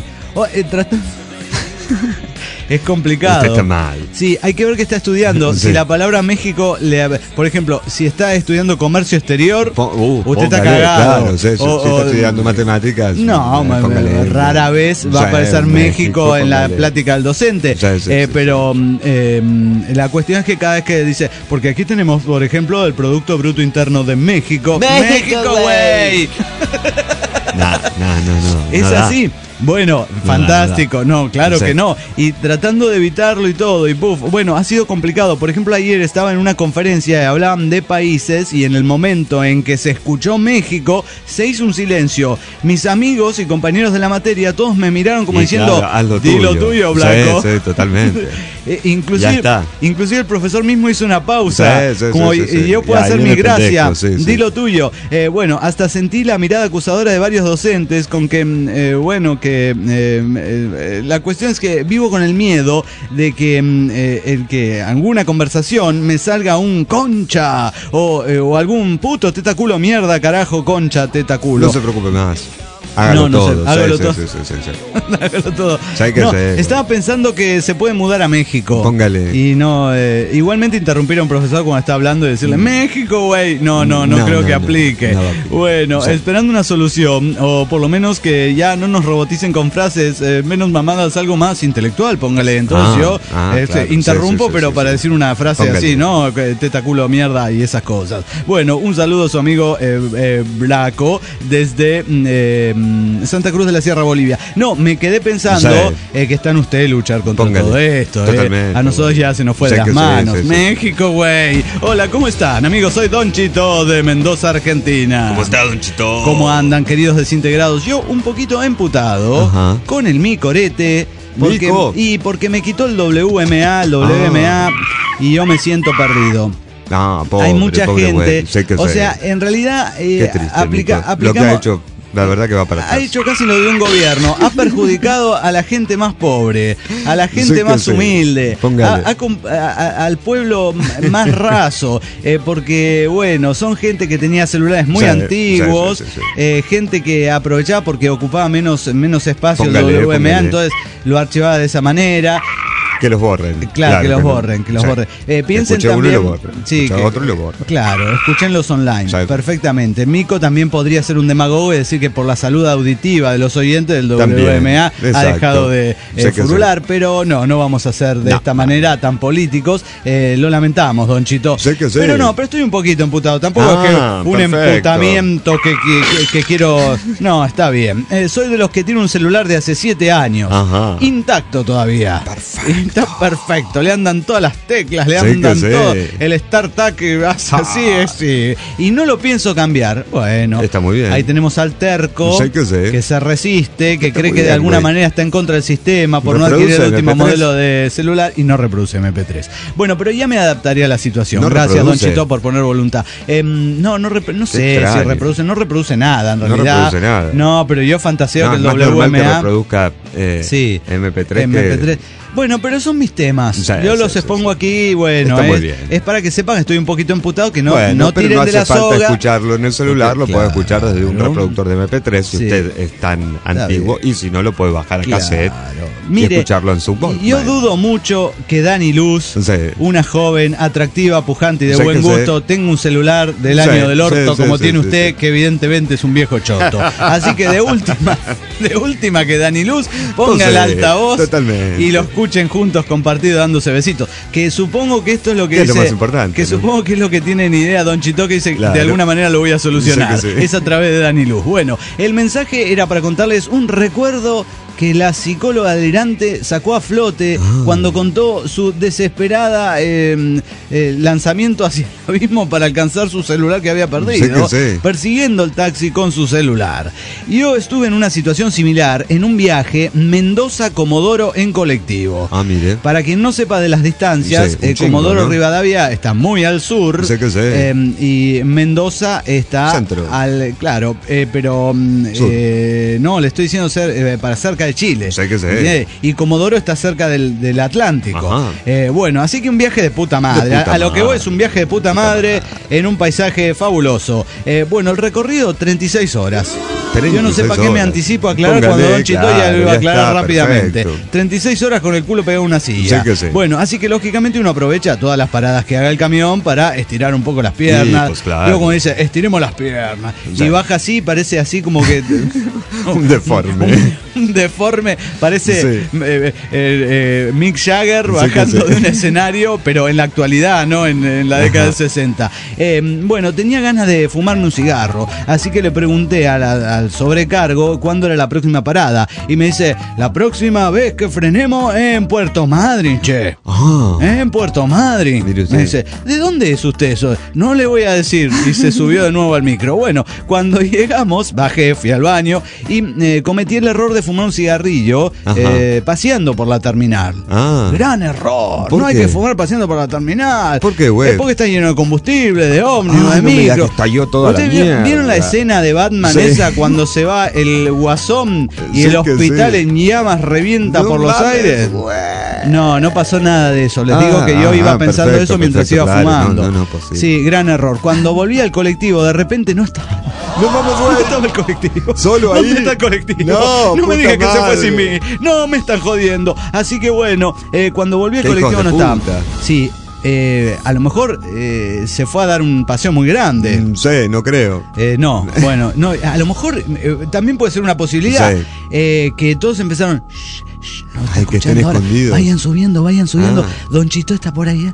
Speaker 3: Es complicado.
Speaker 4: Usted está mal.
Speaker 3: Sí, hay que ver qué está estudiando. Si la palabra México, por ejemplo, si está estudiando comercio exterior, usted está cagado.
Speaker 4: Claro, si está estudiando matemáticas.
Speaker 3: No, rara vez va a aparecer México en la plática del docente. Pero la cuestión es que cada vez que dice, porque aquí tenemos, por ejemplo, el Producto Bruto Interno de México. ¡México, güey!
Speaker 4: No.
Speaker 3: Es así. Bueno, fantástico. No, claro que no. Y tratando de evitarlo y todo, y puff. Bueno, ha sido complicado. Por ejemplo, ayer estaba en una conferencia y hablaban de países y en el momento en que se escuchó México, se hizo un silencio. Mis amigos y compañeros de la materia, todos me miraron como diciendo, di lo tuyo, Blanco.
Speaker 4: Sí, totalmente.
Speaker 3: Inclusive el profesor mismo hizo una pausa. Y yo puedo hacer mi gracia. Di lo tuyo. Bueno, hasta sentí la mirada acusadora de varios docentes con que, la cuestión es que vivo con el miedo de que alguna conversación me salga un concha o algún puto teta culo mierda carajo concha teta culo.
Speaker 4: No se preocupe más. Hágalo todo.
Speaker 3: Hágalo todo.
Speaker 4: Sí.
Speaker 3: Hágalo todo.
Speaker 4: No,
Speaker 3: estaba pensando que se puede mudar a México.
Speaker 4: Póngale.
Speaker 3: Y no, igualmente interrumpir a un profesor cuando está hablando y decirle México, güey. No creo que aplique. Bueno, esperando una solución, o por lo menos que ya no nos roboticen con frases menos mamadas, algo más intelectual, póngale. Entonces yo interrumpo, pero para decir una frase póngale. Así, ¿no? Teta culo mierda y esas cosas. Bueno, un saludo a su amigo Braco desde Santa Cruz de la Sierra, Bolivia. No, me quedé pensando que está en usted luchar contra todo esto. A nosotros ya se nos fue de las manos. México, güey. Hola, ¿cómo están, amigos? Soy Don Chito de Mendoza, Argentina.
Speaker 4: ¿Cómo está, Don Chito?
Speaker 3: ¿Cómo andan, queridos desintegrados? Yo un poquito emputado con el micorete. Porque me quitó el WMA, y yo me siento perdido.
Speaker 4: Hay
Speaker 3: mucha gente. O sea, en realidad aplicamos
Speaker 4: lo que ha hecho. La verdad que va para atrás.
Speaker 3: Ha hecho casi lo de un gobierno. Ha perjudicado a la gente más pobre, a la gente más humilde, al pueblo más raso, porque bueno, son gente que tenía celulares muy antiguos, gente que aprovechaba porque ocupaba menos espacio el WMA, entonces lo archivaba de esa manera.
Speaker 4: Que los borren.
Speaker 3: Claro, que los borren. Piensen también.
Speaker 4: Uno y lo borren. Otro y lo borren.
Speaker 3: Claro, escúchenlos online. Perfectamente. Mico también podría ser un demagogo y decir que por la salud auditiva de los oyentes del WMA ha dejado de furular, pero no vamos a ser de esta manera tan políticos. Lo lamentamos, Don Chito. Pero estoy un poquito emputado. Tampoco es que un emputamiento que quiero. No, está bien. Soy de los que tiene un celular de hace 7 años. Intacto todavía. Perfecto. Está perfecto, le andan todas las teclas, le andan todo. El StarTAC que hace así. Y no lo pienso cambiar. Bueno,
Speaker 4: está muy bien.
Speaker 3: Ahí tenemos al terco que se resiste, que cree que de alguna manera está en contra del sistema por no adquirir el último modelo de celular y no reproduce MP3. Bueno, pero ya me adaptaría a la situación. Gracias, Don Chito, por poner voluntad. No sé si reproduce, no reproduce nada en realidad.
Speaker 4: No reproduce nada.
Speaker 3: No, pero yo fantaseo que el WMA
Speaker 4: que reproduzca MP3.
Speaker 3: Bueno, pero son mis temas. Yo los expongo aquí, bueno, es para que sepan que estoy un poquito emputado, que no tiren de la soga.
Speaker 4: No hace falta escucharlo en el celular, lo puede escuchar desde un reproductor de MP3 si usted es tan antiguo, y si no, lo puede bajar a cassette y escucharlo en su voz.
Speaker 3: Yo dudo mucho que Dani Luz, una joven atractiva, pujante y de buen gusto, tenga un celular del año del orto como tiene usted, que evidentemente es un viejo choto. Así que de última que Dani Luz ponga el altavoz y lo escuchen juntos, compartido, dándose besitos. Que supongo que esto es lo que dice,
Speaker 4: es lo más importante.
Speaker 3: Que supongo que es lo que tiene ni idea Don Chito, que dice de alguna manera lo voy a solucionar. Es a través de Dani Luz. Bueno, el mensaje era para contarles un recuerdo que la psicóloga delirante sacó a flote cuando contó su desesperada lanzamiento hacia el abismo para alcanzar su celular que había perdido, persiguiendo el taxi con su celular. Yo estuve en una situación similar en un viaje Mendoza-Comodoro en colectivo.
Speaker 4: Mire.
Speaker 3: Para quien no sepa de las distancias, Comodoro Rivadavia está muy al sur, y Mendoza está al pero no, le estoy diciendo para cerca de Chile. Y Comodoro está cerca del Atlántico. Bueno, así que un viaje de puta madre. A lo que voy es un viaje de puta madre en un paisaje fabuloso. Bueno, el recorrido 36 horas. Yo no sé para qué me anticipo a aclarar cuando Don Chito ya lo iba a aclarar rápidamente. Perfecto. 36 horas con el culo pegado en una silla. Bueno, así que lógicamente uno aprovecha todas las paradas que haga el camión para estirar un poco las piernas. Luego como dice, estiremos las piernas. Y baja así, parece así como que
Speaker 4: un deforme.
Speaker 3: Un deforme, parece Mick Jagger bajando de un escenario, pero en la actualidad, no en la década del 60. Bueno, tenía ganas de fumarme un cigarro, así que le pregunté al sobrecargo cuándo era la próxima parada, y me dice, la próxima vez que frenemos en Puerto Madryn, che. En Puerto Madryn. Me dice, ¿de dónde es usted eso? No le voy a decir. Y se subió de nuevo al micro. Bueno, cuando llegamos, bajé, fui al baño y cometí el error de fumar un cigarrillo paseando por la terminal. Gran error. No hay que fumar paseando por la terminal.
Speaker 4: ¿Por qué, güey?
Speaker 3: Es porque está lleno de combustible, de ómnibus, de micro.
Speaker 4: Que estalló toda la mierda.
Speaker 3: ¿Vieron la escena de Batman esa cuando se va el guasón y el hospital en llamas revienta por los aires? No pasó nada de eso. Les digo que yo iba pensando eso mientras iba fumando. Sí, gran error. Cuando volví al colectivo, de repente no estaba. ¿Dónde estaba el colectivo?
Speaker 4: ¿Solo ahí?
Speaker 3: ¿Dónde está el colectivo? No me digas que se fue sin mí. No, me están jodiendo. Así que bueno, cuando volví al colectivo no estaba. Sí. A lo mejor se fue a dar un paseo muy grande.
Speaker 4: No creo.
Speaker 3: No, a lo mejor también puede ser una posibilidad que todos empezaron.
Speaker 4: Que estén escondidos.
Speaker 3: Vayan subiendo. Don Chito está por ahí.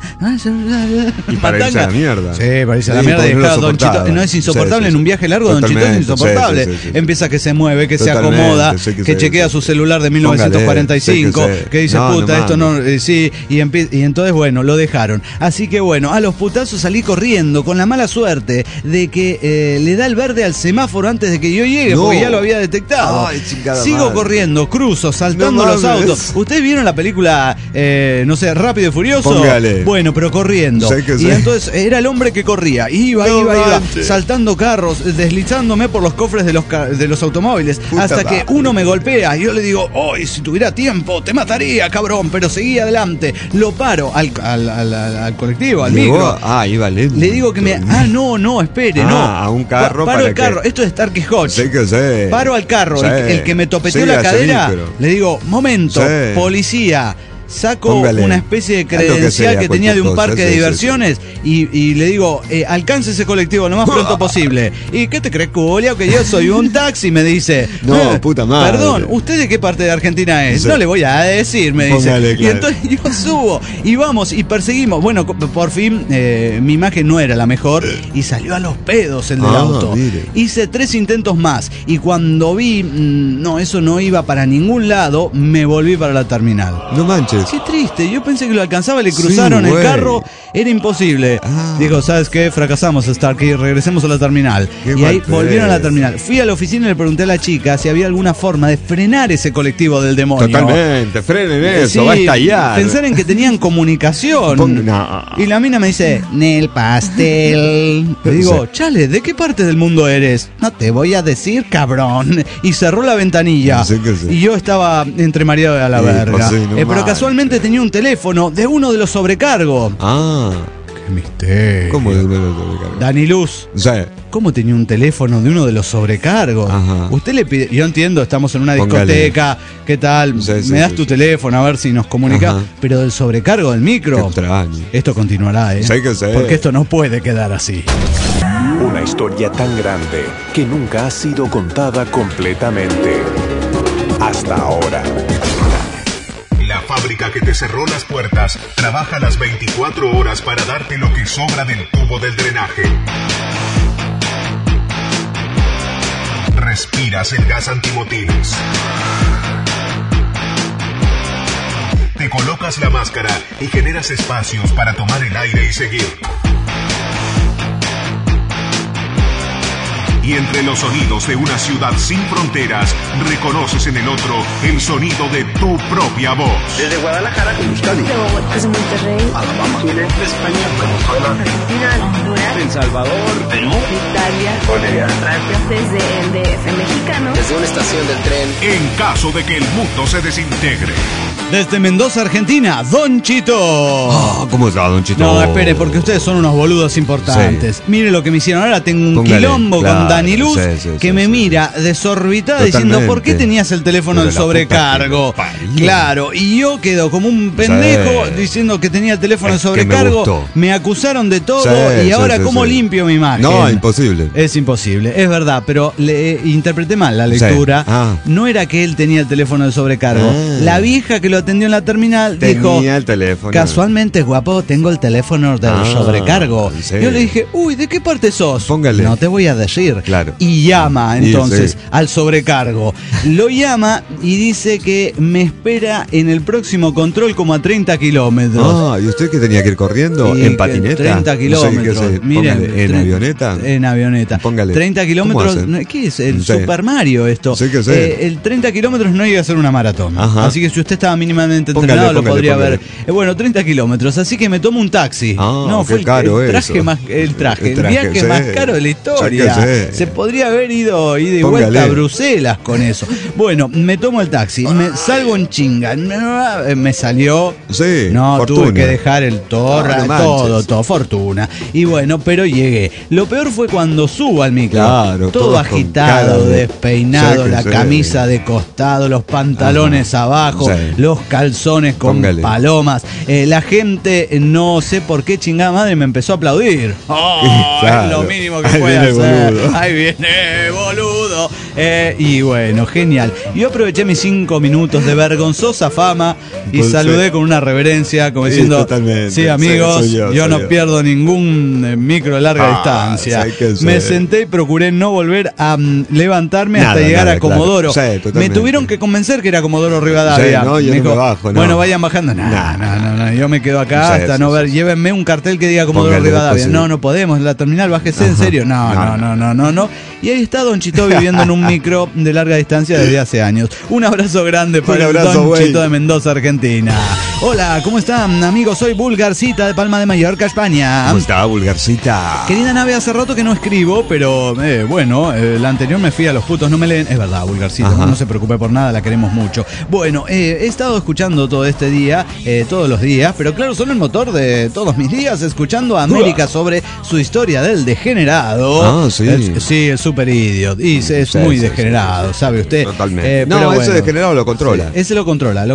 Speaker 4: Y para irse a la mierda.
Speaker 3: Sí, para irse a la mierda. Y claro, Don Chito no es insoportable en un viaje largo. Don Chito es insoportable. Empieza que se mueve, que se acomoda, que chequea su celular de 1945, que dice, puta, esto no. Sí, y entonces, bueno, lo dejaron. Así que bueno, a los putazos salí corriendo con la mala suerte de que le da el verde al semáforo antes de que yo llegue, porque ya lo había detectado. Sigo corriendo, cruzo, saltando los autos. ¿Ustedes vieron la película, Rápido y Furioso?
Speaker 4: Póngale.
Speaker 3: Bueno, pero corriendo. Y entonces era el hombre que corría. Iba, saltando carros, deslizándome por los cofres de los automóviles, hasta que uno me golpea. Y yo le digo, si tuviera tiempo, te mataría, cabrón. Pero seguía adelante. Lo paro al colectivo, al micro.
Speaker 4: Iba lento.
Speaker 3: Le digo que no, espere,
Speaker 4: a un carro.
Speaker 3: Paro el carro. Esto es Starkey Hodge. Paro al carro. El que me topeteó la cadera, le digo, momento, policía. Saco una especie de credencial que tenía de un parque de diversiones y le digo, alcance ese colectivo lo más pronto posible. ¿Y qué te crees, Julio? Que yo soy un taxi, me dice.
Speaker 4: Puta madre.
Speaker 3: Perdón, ¿usted de qué parte de Argentina es? No le voy a decir, me dice. Y entonces yo subo y vamos y perseguimos. Bueno, por fin mi imagen no era la mejor y salió a los pedos el del auto. Hice 3 intentos más y cuando vi, eso no iba para ningún lado, me volví para la terminal.
Speaker 4: No manches.
Speaker 3: Qué triste, yo pensé que lo alcanzaba, le cruzaron el carro, era imposible. Digo, ¿sabes qué? Fracasamos, Starkey, regresemos a la terminal. Y ahí volvieron a la terminal. Fui a la oficina y le pregunté a la chica si había alguna forma de frenar ese colectivo del demonio.
Speaker 4: Totalmente, frenen eso, va a estallar.
Speaker 3: Pensar en que tenían comunicación. Y la mina me dice, Nel pastel. Le digo, chale, ¿de qué parte del mundo eres? No te voy a decir, cabrón. Y cerró la ventanilla. Y yo estaba entre mareado a la verga. Pero casualmente Casualmente tenía un teléfono de uno de los sobrecargos. Qué misterio.
Speaker 4: ¿Cómo de uno de los sobrecargos?
Speaker 3: Dani Luz.
Speaker 4: Sí.
Speaker 3: ¿Cómo tenía un teléfono de uno de los sobrecargos?
Speaker 4: Ajá.
Speaker 3: Usted le pide, yo entiendo, estamos en una discoteca, ¿qué tal? Me das tu teléfono a ver si nos comunica, pero del sobrecargo del micro.
Speaker 4: Qué extraño.
Speaker 3: Esto continuará,
Speaker 4: Sí que sé.
Speaker 3: Porque esto no puede quedar así.
Speaker 2: Una historia tan grande que nunca ha sido contada completamente. Hasta ahora. La fábrica que te cerró las puertas trabaja las 24 horas para darte lo que sobra del tubo del drenaje. Respiras el gas antimotines. Te colocas la máscara y generas espacios para tomar el aire y seguir. Y entre los sonidos de una ciudad sin fronteras, reconoces en el otro el sonido de tu propia voz.
Speaker 6: Desde Guadalajara, Euskadi,
Speaker 7: de Bogotá, desde Monterrey,
Speaker 6: Alabama, Chile, España, Venezuela,
Speaker 7: Argentina, Honduras,
Speaker 6: El Salvador, Perú,
Speaker 7: Italia,
Speaker 6: Bolivia,
Speaker 7: Francia, desde el DF mexicano,
Speaker 6: desde una estación del tren.
Speaker 2: En caso de que el mundo se desintegre.
Speaker 3: Desde Mendoza, Argentina, Don Chito.
Speaker 4: ¿Cómo está, Don Chito?
Speaker 3: No, espere, porque ustedes son unos boludos importantes. Sí. Mire lo que me hicieron. Ahora tengo un quilombo con Dani Luz que me mira desorbitada diciendo, ¿por qué tenías el teléfono del sobrecargo? Claro, y yo quedo como un pendejo diciendo que tenía el teléfono de sobrecargo. Me acusaron de todo y ahora ¿cómo limpio mi imagen?
Speaker 4: No, imposible.
Speaker 3: Es imposible, es verdad, pero le interpreté mal la lectura. No era que él tenía el teléfono de sobrecargo. La vieja que lo atendió en la terminal dijo,
Speaker 4: el teléfono.
Speaker 3: Casualmente, guapo, tengo el teléfono del sobrecargo. Yo le dije, uy, ¿de qué parte sos?
Speaker 4: Póngale.
Speaker 3: No te voy a decir.
Speaker 4: Claro.
Speaker 3: Y llama entonces al sobrecargo. Lo llama y dice que me espera en el próximo control como a 30 kilómetros.
Speaker 4: ¿Y usted que tenía que ir corriendo? ¿En patineta?
Speaker 3: 30 kilómetros.
Speaker 4: No sé,
Speaker 3: miren,
Speaker 4: ¿en avioneta?
Speaker 3: En avioneta.
Speaker 4: Póngale.
Speaker 3: 30 kilómetros. ¿Qué es? El Super Mario esto. El 30 kilómetros no iba a ser una maratón. Así que si usted estaba mínimamente entrenado lo podría ver. Bueno, 30 kilómetros. Así que me tomo un taxi. No, fue
Speaker 4: caro
Speaker 3: el viaje más caro de la historia. Se podría haber ido ida y vuelta a Bruselas con eso. Bueno, me tomo el taxi, me salgo en chinga, me salió, tuve que dejar el todo, fortuna. Y bueno, pero llegué. Lo peor fue cuando subo al micro, todo agitado, despeinado, la camisa de costado, los pantalones abajo, los calzones con palomas. La gente, no sé por qué chingada madre, me empezó a aplaudir. Es lo mínimo que puede hacer. Ahí viene, boludo. Y bueno, genial. Yo aproveché mis 5 minutos de vergonzosa fama y saludé con una reverencia, como diciendo, sí, amigos, yo no pierdo ningún micro de larga distancia. Me senté y procuré no volver a levantarme hasta llegar a Comodoro. Me tuvieron que convencer que era Comodoro Rivadavia.
Speaker 4: Yo me bajo,
Speaker 3: bueno, vayan bajando. No, yo me quedo acá hasta no ver. Llévenme un cartel que diga Comodoro Rivadavia. No podemos, la terminal, bájese, en serio. No. Y ahí está Don Chito viviendo en un micro de larga distancia desde hace años. Un abrazo grande para el Don Chito de Mendoza, Argentina. Hola, ¿cómo están, amigos? Soy Vulgarcita de Palma de Mallorca, España.
Speaker 4: ¿Cómo está, Vulgarcita?
Speaker 3: Querida nave, hace rato que no escribo, pero la anterior me fui a Los putos no me leen. Es verdad, Vulgarcita, no se preocupe por nada, la queremos mucho. Bueno, he estado escuchando todo este día, todos los días, pero claro, son el motor de todos mis días, escuchando a América sobre su historia del degenerado.
Speaker 4: Sí,
Speaker 3: el super idiot. Y es muy degenerado, ¿sabe usted?
Speaker 4: Totalmente. Ese degenerado lo controla.
Speaker 3: Ese lo controla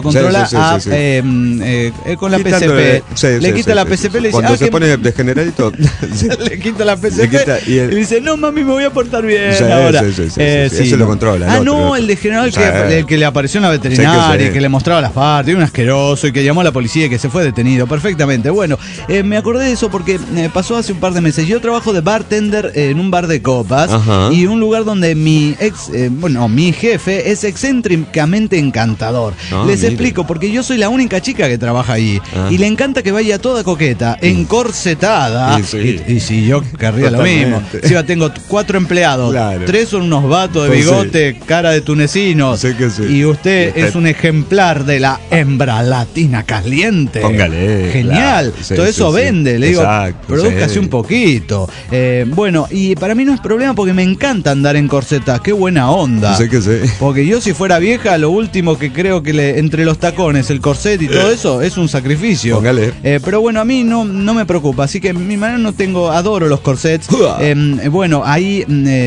Speaker 3: con la PSP. Le quita la PSP y le dice,
Speaker 4: cuando se pone degeneradito,
Speaker 3: le quita la PSP y dice, no mami, me voy a portar bien ahora.
Speaker 4: Ese lo controla.
Speaker 3: El degenerado, el que le apareció en la veterinaria y que le mostraba las partes, un asqueroso, y que llamó a la policía y que se fue detenido. Perfectamente. Bueno, me acordé de eso porque pasó hace un par de meses. Yo trabajo de bartender en un bar de copas y un lugar donde mi jefe es excéntricamente encantador. Les explico, porque yo soy la única chica que trabaja ahí y le encanta que vaya toda coqueta, encorsetada. Y si yo querría lo mismo. Si yo tengo 4 empleados, 3 son unos vatos de bigote, cara de tunecinos. Y usted es un ejemplar de la hembra latina caliente.
Speaker 4: Póngale.
Speaker 3: Genial. Todo eso vende. Le digo, produzcase un poquito. Bueno, y para mí no es problema problema porque me encanta andar en corseta. Qué buena onda.
Speaker 4: Sé que sé.
Speaker 3: Porque yo si fuera vieja, lo último que creo que entre los tacones, el corset y todo eso, es un sacrificio.
Speaker 4: Póngale.
Speaker 3: Pero bueno, a mí no me preocupa. Así que mi manera adoro los corsets. Bueno, ahí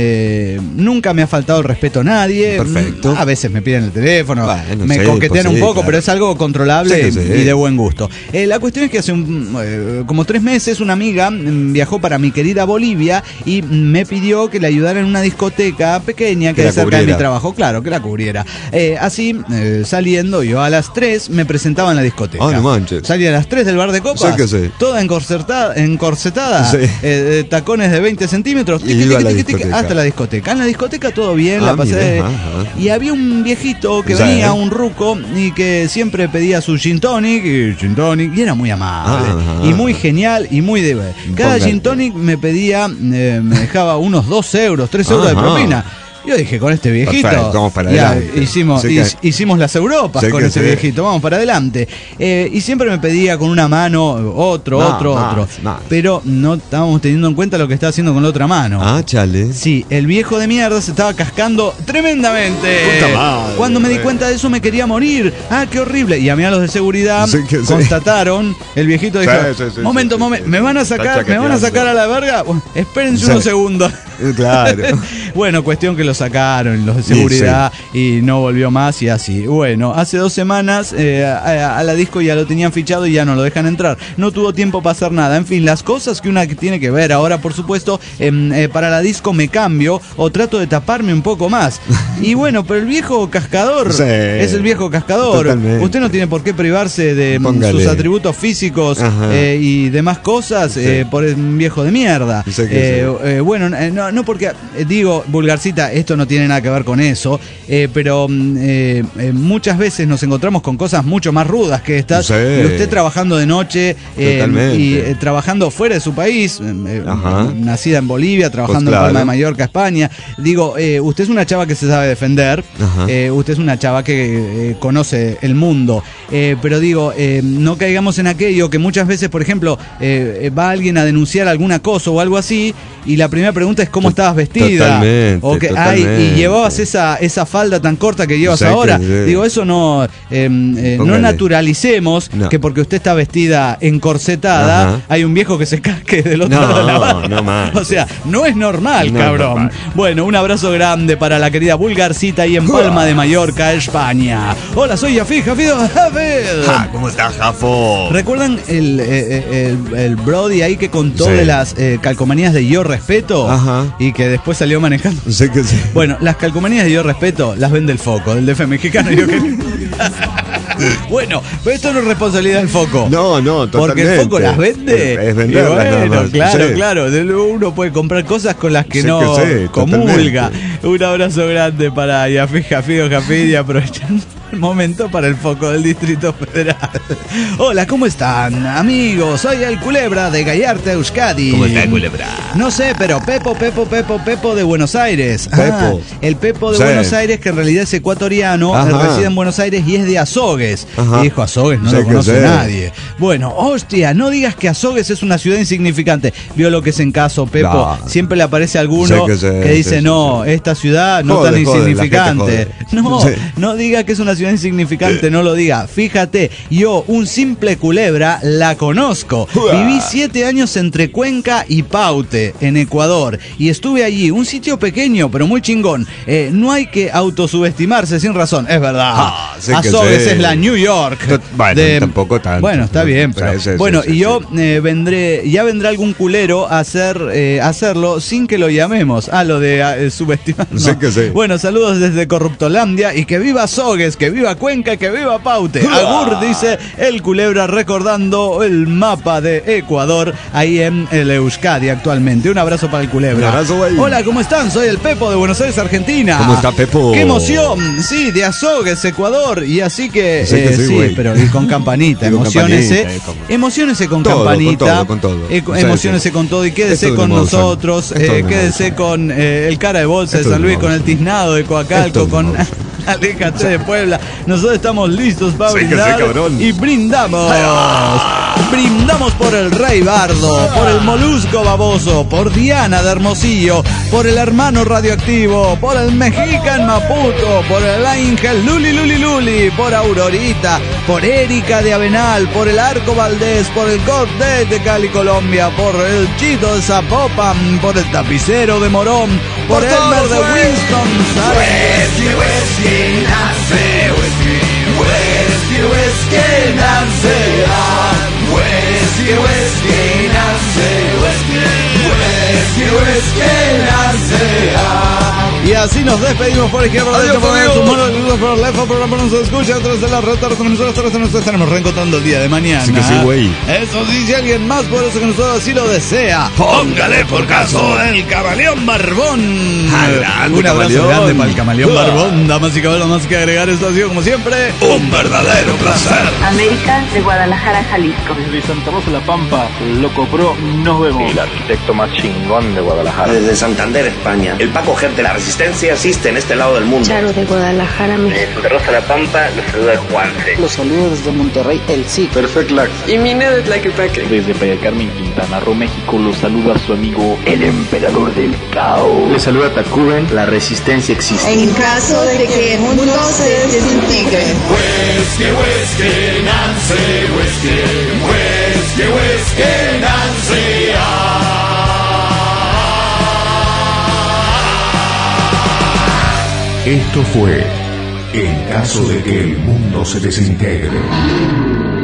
Speaker 3: nunca me ha faltado el respeto a nadie.
Speaker 4: Perfecto.
Speaker 3: A veces me piden el teléfono,
Speaker 4: bueno,
Speaker 3: me coquetean un poco,
Speaker 4: claro.
Speaker 3: pero es algo controlable
Speaker 4: Sí.
Speaker 3: y de buen gusto. La cuestión es que hace como 3 meses una amiga viajó para mi querida Bolivia y me pidió que le ayudara en una discoteca pequeña que es cerca de mi trabajo. Claro, que la cubriera. Así, saliendo, yo a las 3 me presentaba en la discoteca.
Speaker 4: No manches.
Speaker 3: Salí a las 3 del bar de copas,
Speaker 4: Sí.
Speaker 3: toda encorsetada,
Speaker 4: Sí.
Speaker 3: tacones de 20 centímetros, hasta la discoteca. En la discoteca todo bien, la pasé. Y había un viejito que venía, un ruco, y que siempre pedía su gin tonic, y era muy amable, y muy genial, y muy de... Cada gin tonic me pedía, me dejaba unos 2 euros, 3 euros de propina. Yo dije, con este viejito,
Speaker 4: perfecto, vamos para adelante.
Speaker 3: hicimos las Europas con ese viejito, vamos para adelante. Y siempre me pedía con una mano otro. Pero no estábamos teniendo en cuenta lo que estaba haciendo con la otra mano.
Speaker 4: Chale.
Speaker 3: Sí, el viejo de mierda se estaba cascando tremendamente.
Speaker 4: Puta madre,
Speaker 3: cuando me di cuenta de eso me quería morir. Qué horrible. Y a mí a los de seguridad constataron, el viejito dijo, momento, ¿me van a sacar a la verga? Bueno, espérense unos segundos.
Speaker 4: Claro.
Speaker 3: Bueno, cuestión que lo sacaron los de seguridad y no volvió más y así. Bueno, hace 2 semanas a la disco ya lo tenían fichado y ya no lo dejan entrar. No tuvo tiempo para hacer nada. En fin, las cosas que una tiene que ver ahora, por supuesto, para la disco me cambio o trato de taparme un poco más. Y bueno, pero el viejo cascador es el viejo cascador. Totalmente. Usted no tiene por qué privarse de sus atributos físicos y demás cosas por un viejo de mierda. Bueno, no porque digo, Vulgarcita, esto no tiene nada que ver con eso, pero muchas veces nos encontramos con cosas mucho más rudas que estas. Y usted trabajando de noche y trabajando fuera de su país, nacida en Bolivia, trabajando en Palma de Mallorca, España. Digo, usted es una chava que se sabe defender, usted es una chava que conoce el mundo, pero digo, no caigamos en aquello que muchas veces, por ejemplo, va alguien a denunciar algún acoso o algo así, y la primera pregunta es cómo estabas vestida. Y llevabas esa falda tan corta que llevas ahora. Digo, eso no naturalicemos que porque usted está vestida encorsetada hay un viejo que se casque del otro lado de la barra. O sea, no es normal, cabrón. Bueno, un abrazo grande para la querida Vulgarcita ahí en Palma de Mallorca, España. Hola, soy Jafid.
Speaker 4: ¿Cómo está, Jafo?
Speaker 3: ¿Recuerdan el Brody ahí que contó de las calcomanías de Yo Respeto? Y que después salió manejando. Bueno, las calcomanías de Yo Respeto las vende el Foco, del DF mexicano. Bueno, pero esto no es responsabilidad del Foco.
Speaker 4: No, totalmente.
Speaker 3: Porque el Foco las vende.
Speaker 4: Es venderlas,
Speaker 3: bueno, claro. Uno puede comprar cosas con las que no comulga. Totalmente. Un abrazo grande para Jafid y aprovechando el momento para el Foco del Distrito Federal. Hola, ¿cómo están, amigos? Soy el Culebra de Gallarta, Euskadi.
Speaker 4: ¿Cómo está, Culebra?
Speaker 3: No sé, pero Pepo de Buenos Aires. El Pepo de Buenos Aires, que en realidad es ecuatoriano, reside en Buenos Aires y es de Azogues. Y dijo, Azogues no lo conoce nadie. Bueno, hostia, no digas que Azogues es una ciudad insignificante. Vio lo que es en caso, Pepo. Siempre le aparece alguno que dice, esta ciudad no tan insignificante. No diga que es una ciudad insignificante, no lo diga. Fíjate, yo, un simple Culebra, la conozco. Viví 7 años entre Cuenca y Paute, en Ecuador, y estuve allí, un sitio pequeño, pero muy chingón. No hay que autosubestimarse sin razón, es verdad. Azogues es la New York.
Speaker 4: Tampoco tanto.
Speaker 3: Bueno, está bien, pero yo vendrá algún culero a hacerlo sin que lo llamemos. Lo de subestimar. Bueno, saludos desde Corruptolandia y que viva Azogues, que viva Cuenca, que viva Paute. Agur, dice el Culebra, recordando el mapa de Ecuador ahí en el Euskadi actualmente. Un abrazo para el Culebra.
Speaker 4: Un abrazo, güey.
Speaker 3: Hola, ¿cómo están? Soy el Pepo de Buenos Aires, Argentina.
Speaker 4: ¿Cómo está, Pepo?
Speaker 3: ¡Qué emoción! Sí, de Azogues, Ecuador. Y así que pero y con campanita. Emociónese con campanita.
Speaker 4: Con todo.
Speaker 3: Emociónese con todo y quédese con nosotros. Quédese con el cara de bolsa de San Luis, con el tiznado de Coacalco, con Aléjate de Puebla. Nosotros estamos listos para brindar y brindamos. Brindamos por el Rey Bardo, por el Molusco Baboso, por Diana de Hermosillo por el hermano radioactivo, por el Mexican Maputo, por el Ángel Luli Luli Luli, por Aurorita, por Erika de Avenal, por el Arco Valdés, por el Cortés de Cali, Colombia, por el Chito de Zapopan, por el Tapicero de Morón, por Elmer de Winston. Whisky, whisky, nace, whisky, whisky, whisky, nace, whisky, whisky, nace, whisky, whisky, whisky, nace. Y así nos despedimos por izquierda, derecha, por medio, por left, por no se escucha, atrás de la red, nos estaremos reencontrando el día de mañana.
Speaker 4: Sí que sí, güey.
Speaker 3: Eso sí, si alguien más por eso que nosotros así lo desea, póngale por caso el Camaleón Barbón. Un abrazo grande para el Camaleón Barbón. Damas y caballeros, más que agregar, esto ha sido como siempre un verdadero placer.
Speaker 7: América de Guadalajara, Jalisco.
Speaker 8: Desde Santa Rosa La Pampa, Loco Pro, nos vemos.
Speaker 6: El arquitecto más chingón de Guadalajara.
Speaker 9: Desde Santander, España, el Paco Ger de la Resistencia existe en este lado del mundo.
Speaker 7: Charo de Guadalajara, México.
Speaker 6: De Santa Rosa La Pampa, los saluda Juanse.
Speaker 10: Los saludos desde Monterrey, el sí.
Speaker 6: Perfect Lax.
Speaker 11: Y Mine de Tlaquepaque.
Speaker 8: Desde Playa Carmen, Quintana Roo, México, los saluda su amigo el Emperador del Caos.
Speaker 6: Les saluda Tacuben, la Resistencia existe.
Speaker 12: En caso de que el mundo se desintegre.
Speaker 3: Whisky, whisky, Nancy, whisky, whisky, whisky, Nancy.
Speaker 2: Esto fue En caso de que el mundo se desintegre.